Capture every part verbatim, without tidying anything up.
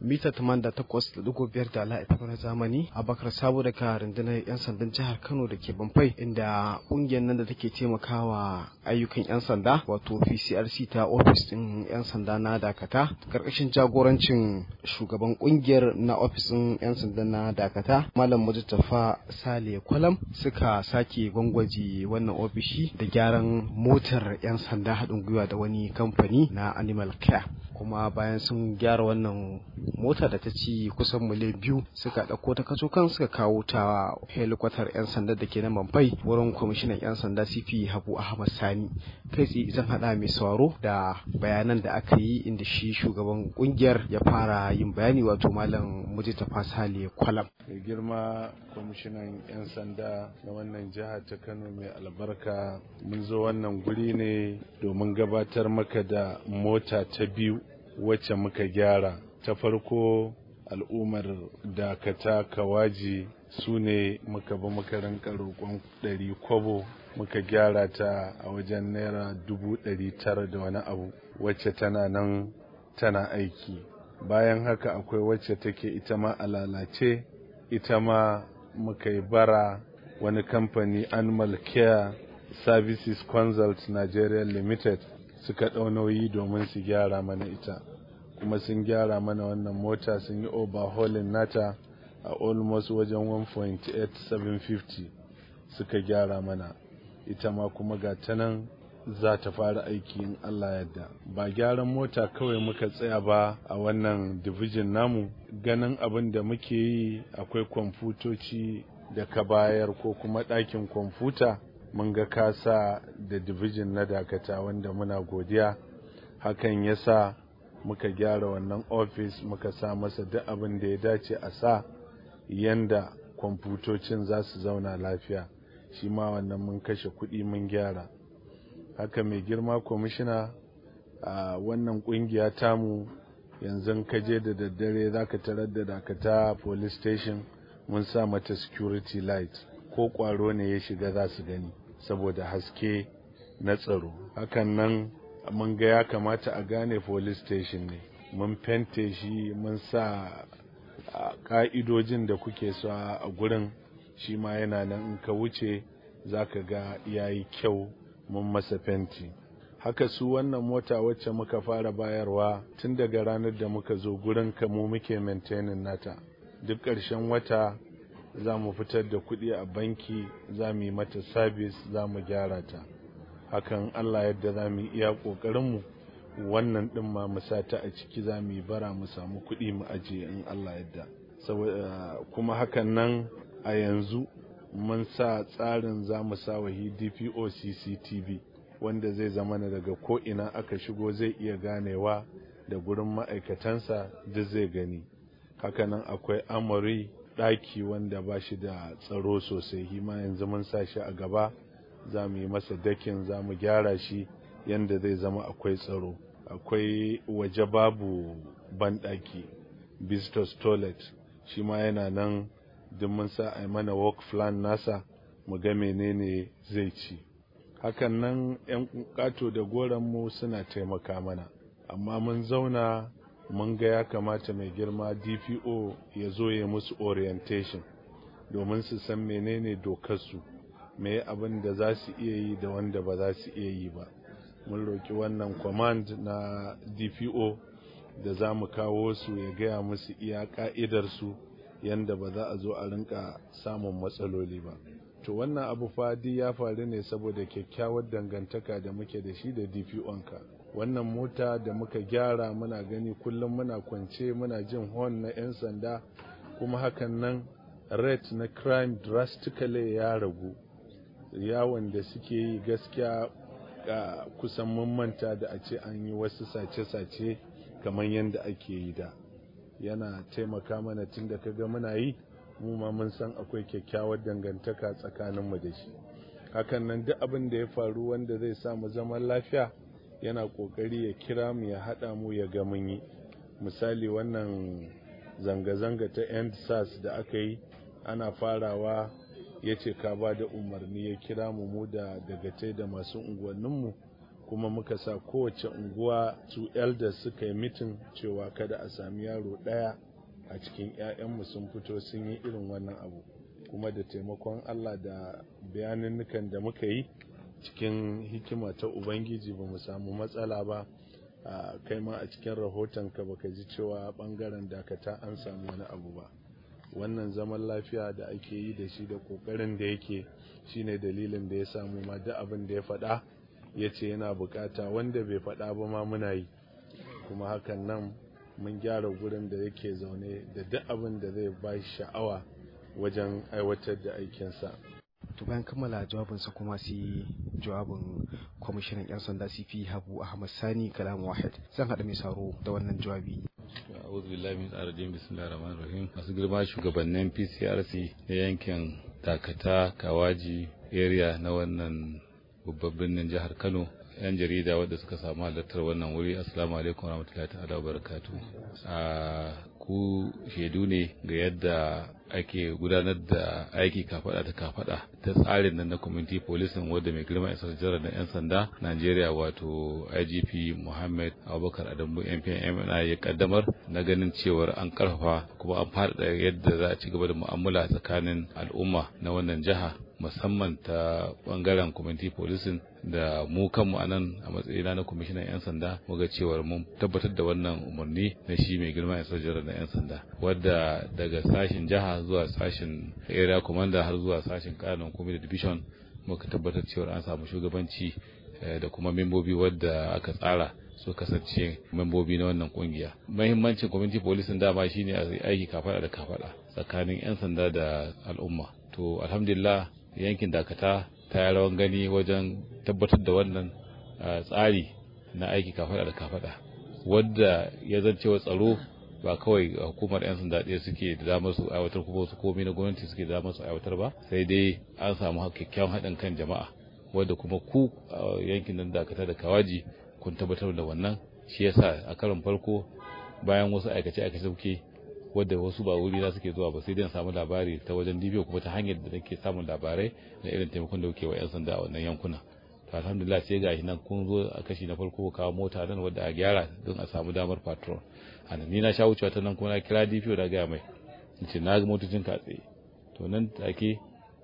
mita tamanin da takwas da ɗigo biyar da la'ifar zamani Abubakar Sabo daga rundunar 'yan sandan jihar Kano da ke Bamfai, inda ƙungiyar nan da take taimakawa ayyukan 'yan sanda wato P C R C ta ofis ɗin 'yan sanda na Dakata karkashin jagorancin shugaban ƙungiyar na ofis ɗin 'yan sanda na Dakata Malam Mujtafa Sale Kwalam suka sake gwangwaje wannan ofishi da gyaran motar 'yan sanda haɗin gwiwa da wani kamfani na Animal Care. Kuma bayan sun gyara wannan mota da ta ci kusan miliyan biyu suka ɗauko ta kacokan suka kawo ta helikwatar 'yan sanda da ke nan Bamfai wurin kwamishinan 'yan sanda C P Habu Ahmad Sani. Kai tsaye zan haɗa mai sauraro da bayanan da aka yi inda shi shugaban ƙungiyar ya fara yin bayani wato Malam Mujtafa Sale Kwalam. Mai girma kwamishinan 'yan sanda na wannan jiha ta Kano mai albarka, mun zo wannan guri ne domin gabatar maka da mota ta biyu wacce muka gyara. Ta farko al'ummar Dakata Kawaji su ne muka bi muka rinka roƙon ɗari kwabo muka gyara ta a wajen naira dubu ɗari tara da wani abu, wacce tana nan tana aiki. Bayan haka akwai wacce take ita ma a lalace, ita ma muka yi bara wani kamfani Animal Care Services Consult Nigeria Limited suka ɗau nauyi domin su gyara mana ita, kuma sun gyara mana wannan mota, sun yi overhauling nata a almost wajen one point eight seven fifty suka gyara mana ita ma, kuma ga ta nan za ta fara aiki in Allah yadda. Ba gyaran mota kawai muka tsaya ba a wannan division namu, ganin abin da muke yi akwai kwamfutoci da ka bayar ko kuma ɗakin kwamfuta mun ga kasa da division na Dakata, wanda muna godiya. Hakan yasa muka gyara wannan office muka sa masa duk abin da ya dace a sa yanda kwamfutocin za su zauna lafiya, shi ma wannan mun kashe kuɗi mun gyara. Haka mai girma kwamishina, a wannan kungiya tamu yanzu ka je da daddare zaka tarar da Dakata police station mun sa mata security light, ko kwaro ne ya shiga za su gani saboda haske na tsaro. Hakan nan mun ga ya kamata a gane police station ne, mun fente shi, mun sa ka'idojin da kuke so a gurin, shi ma yana nan in ka wuce zaka ga yayi kyau, mun masa fenti. Haka su wannan mota wacce muka fara bayarwa tun daga ranar da muka zo gurin ka mu muke maintaining nata. Duk ƙarshen wata za mu fitar da kuɗi a banki, za mu yi mata service, za mu gyara ta. Hakan Allah yadda za mu iya ƙoƙarinmu wannan ɗin ma mu sa ta a ciki, za mu yi bara mu samu kuɗi mu ajiye in Allah yadda. Saboda kuma hakan nan a yanzu mun sa tsarin za mu sa wa D P O C C T V wanda zai zama na daga ko ina aka shigo zai iya ganewa da gurin ma'aikatansa duk zai gani. Hakanan akwai amari ɗaki wanda ba shi da tsaro sosai, hima yanzu mun sa shi a gaba, za mu yi masa dakin, za mu gyara shi yanda zai zama akwai tsaro. Akwai waje babu banɗaki visitors toilet, shi ma yana nan duk mun sa a mana work plan nasa mu ga menene zai ci. Hakan nan 'yan ƙato da goranmu suna taimaka mana, amma mun zauna mun ga ya kamata mai girma D P O ya zo ya musu orientation domin su san menene dokarsu, me abin da za su iya yi da wanda ba za su iya yi ba. Mun roki wannan command na D P O da za mu kawo su ya gaya musu iya ka'idarsu yanda ba za a zo a rinka samun matsaloli ba. To wannan abu fadi ya faru ne saboda kyakkyawar dangantaka da muke da shi da D P O ka. Wannan mota da muka gyara muna gani kullum muna kwance muna jin horn na 'yan sanda, kuma hakan nan rate na crime drastically ya ragu. Yawon da suke yi gaskiya kusan mun manta da a ce an yi wasu sace-sace kamar yadda ake yi da. Yana taimaka mana tun da kaga muna yi, mu ma mun san akwai kyakkyawar dangantaka tsakaninmu da shi. Hakan nan duk abin da ya faru wanda zai sa mu zaman lafiya yana kokari ya kira mu ya hada mu ya ga mun yi. Misali wannan zanga-zanga ta End SARS da aka yi, ana farawa ya ce ka ba da umarni ya kira mu mu da dagatai da masu unguwanninmu kuma muka sa kowace unguwa su elders suka yi mitin cewa kada a sami yaro ɗaya a cikin 'ya'yanmu sun fito sun yi irin wannan abu, kuma da taimakon Allah da bayaninnukan da muka yi cikin hikima ta Ubangiji ba mu samu matsala ba. a kai ma a cikin rahotonka baka ji cewa bangaren dakata an samu wani abu ba. Wannan zaman lafiya da ake yi da shi da kokarin da yake shine dalilin da ya samu ma duk abin da ya faɗa ya ce yana bukata wanda bai faɗa ba ma muna yi, kuma hakan nan mun gyara gurin da yake zaune da duk abin da zai ba shi sha'awa wajen aiwatar da aikinsa. To bayan kammala jawabinsa kuma sai jawabin kwamishinan 'yan sanda C P Habu Ahmad Sani Kalamu Wahid. Zan haɗa mai saro da wannan jawabi. A'udhu billahi min arrajim bismillahir rahmanir rahim. Masu girma shugabannin P C R C na yankin Dakata Kawaji area na wannan babban birnin jihar Kano, yan jarida wadda suka samu halartar wannan wuri, assalamu alaikum warahmatullahi ta'ala wabarakatuh. a ku shaidu ne ga yadda ake gudanar da aiki kafada ta kafada ta tsarin nan na community policing wadda mai girma isa jiran na yan sanda Najeriya wato I G P Muhammad Abubakar Adamu M P M ya kaddamar na ganin cewar an karfafa kuma an faɗaɗa yadda za a ci gaba da mu'amala tsakanin al'umma na wannan jiha, musamman ta bangaren community policing da mu kanmu a nan a matsayina na kwamishinan 'yan sanda muga cewar mun tabbatar da wannan umarni na shi mai girma ya sojar na 'yan sanda, wadda daga sashin jiha zuwa sashin area commander har zuwa sashin kanon community division muka tabbatar cewar an samu shugabanci da kuma membobi wadda aka tsara su kasance membobi na wannan kungiya. Muhimmancin community policing dama shine a aiki kafada da kafada tsakanin 'yan sanda da al'umma. To alhamdulillah yankin Dakata ta yi rawan gani wajen tabbatar da wannan tsari na aiki kafada da kafada, wadda ya zancewa tsaro ba kawai hukumar 'yan sanda ɗaya suke da damar su aiwatar kuma su komai na gwamnati suke da damar su aiwatar ba, sai dai an samu kyakkyawan haɗin kan jama'a, wadda kuma ku yankin nan Dakata da Kawaji kun tabbatar da wannan. Shi yasa a karon farko bayan wasu aikace-aikace suke wadda wasu ba wuri na suke zuwa ba, sai dai samu labari ta wajen D B O kuma ta hanyar da nake samun labarai da irin taimakon da kuke wa 'yan sanda a wannan yankuna. To alhamdulillah sai gashi nan kun zo a kashi na farko kawo mota nan wadda a gyara don a samu damar patrol. Anan ni na sha wucewa ta nan kuma na kira D P O da ga mai nace na ga motocin ka tsaye. To nan take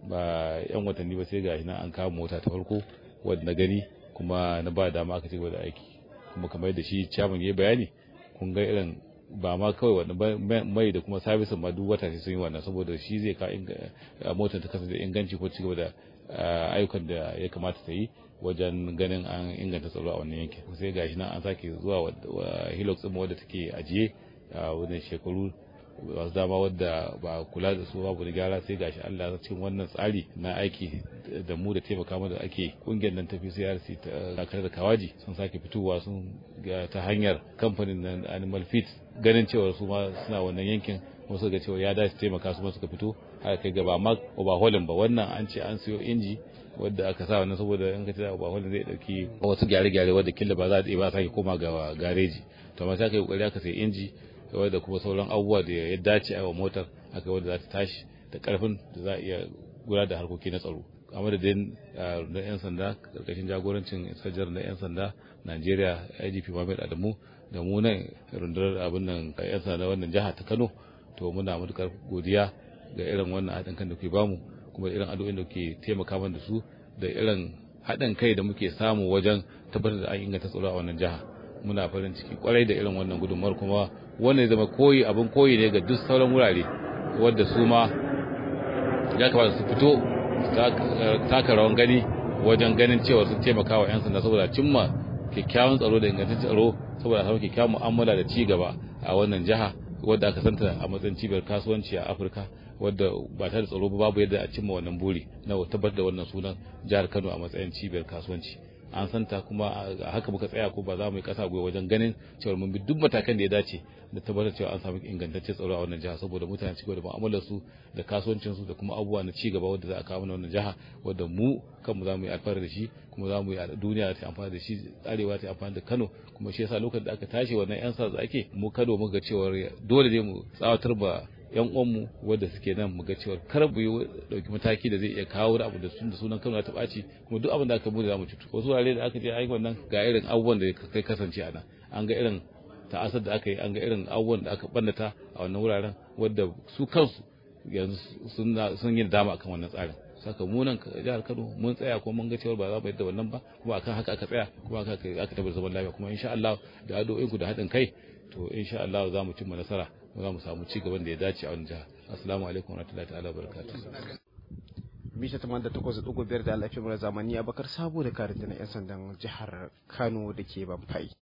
ba yan watanni ba sai gashi nan an kawo mota ta farko wadda na gani kuma na ba dama aka ci gaba da aiki, kuma kamar yadda shi chairman ya bayani kun ga irin ba ma kawai wanda mai da kuma sabisin ma duk wata sai sun yi wannan, saboda shi zai ka motar ta kasance inganci ko cigaba da ayyukan da ya kamata ta yi wajen ganin an inganta tsaro a wannan yankin. Sai gashi nan an sake zuwa Hilux din wadda take ajiye a wannan shekaru wasu dama wadda ba kula da su babu da gyara, sai gashi Allah cikin wannan tsari na aiki da mu da taimaka mu da ake kungiyar nan ta P C R C ta Dakata da Kawaji sun sake fitowa sun ta hanyar kamfanin nan Animal Feed, ganin cewa su ma suna wannan yankin wasu ga cewa ya dace taimaka su ma suka fito har kai gaba ma overhauling ba. Wannan an ce an siyo inji wadda aka sa wannan saboda in ka ce overhauling zai dauki wasu gyare-gyare wadda killa ba za a ba sake koma ga gareji, to amma sai aka yi kokari aka sai inji wadda kuma sauran abubuwa da ya dace a wa motar aka wadda za ta tashi da karfin da za a iya gudanar da harkoki na tsaro. A madadin na 'yan sanda karkashin jagorancin sajar na 'yan sanda Najeriya I G P Muhammad Adamu da mu nan rundunar abin nan 'yan sanda wannan jiha ta Kano, to muna matukar godiya ga irin wannan haɗin kan da kuke bamu, kuma irin addu'o'in da kuke taimaka mana da su, da irin haɗin kai da muke samu wajen tabbatar da an inganta tsaro a wannan jiha. Muna farin ciki kwarai da irin wannan gudunmawar, kuma wannan zama koyi abin koyi ne ga duk sauran wurare wadda su ma ya kamata su fito taka rawan gani wajen ganin cewa sun taimaka wa 'yan sanda saboda cimma kyakkyawan tsaro da ingantaccen tsaro, saboda samun kyakkyawan mu'amala da ci gaba a wannan jiha wadda aka santa a matsayin cibiyar kasuwanci a Afirka, wadda ba ta da tsaro ba babu yadda a cimma wannan buri na tabbatar da wannan sunan jihar Kano a matsayin cibiyar kasuwanci. An santa kuma a haka muka tsaya ko ba za mu yi kasa gwiwa wajen ganin cewa mun bi duk matakan da ya dace da tabbatar cewa an samu ingantaccen tsaro a wannan jiha, saboda mutane ci gaba da mu'amalar su da kasuwancin su da kuma abubuwa na ci gaba wanda za a kawo mana wannan jiha, wanda mu kanmu za mu yi alfahari da shi, kuma za mu yi duniya ta amfani da shi, arewa ta amfani da Kano. Kuma shi yasa lokacin da aka tashi wannan yan sa ake mu Kano muka ga cewa dole ne mu tsawatar ba yan uwanmu wanda suke nan mu ga cewa kar mu yi dauki mataki da zai iya kawo abu da sun da sunan Kano ta ɓaci kuma duk abin da aka bude za mu cutu wasu wurare da aka je ai wannan ga irin abubuwan da kai kasance a nan an ga irin ta'asar da aka yi an ga irin abubuwan da aka bannata a wannan wuraren wanda su kansu yanzu sun sun yi dama akan wannan tsarin saka mu nan jihar Kano mun tsaya kuma mun ga cewa ba za mu yadda wannan ba kuma akan haka aka tsaya kuma aka aka tabbata zaman lafiya kuma insha Allah da addu'o'in ku da haɗin kai to insha Allah za mu cimma nasara za mu samu ci gaban da ya dace a wannan jiha assalamu alaikum warahmatullahi ta'ala barakatuh mita tamanin da takwas da ɗigo biyar da alafin zamani Abakar Sabo da karin yan sandan jihar Kano da ke Banfai.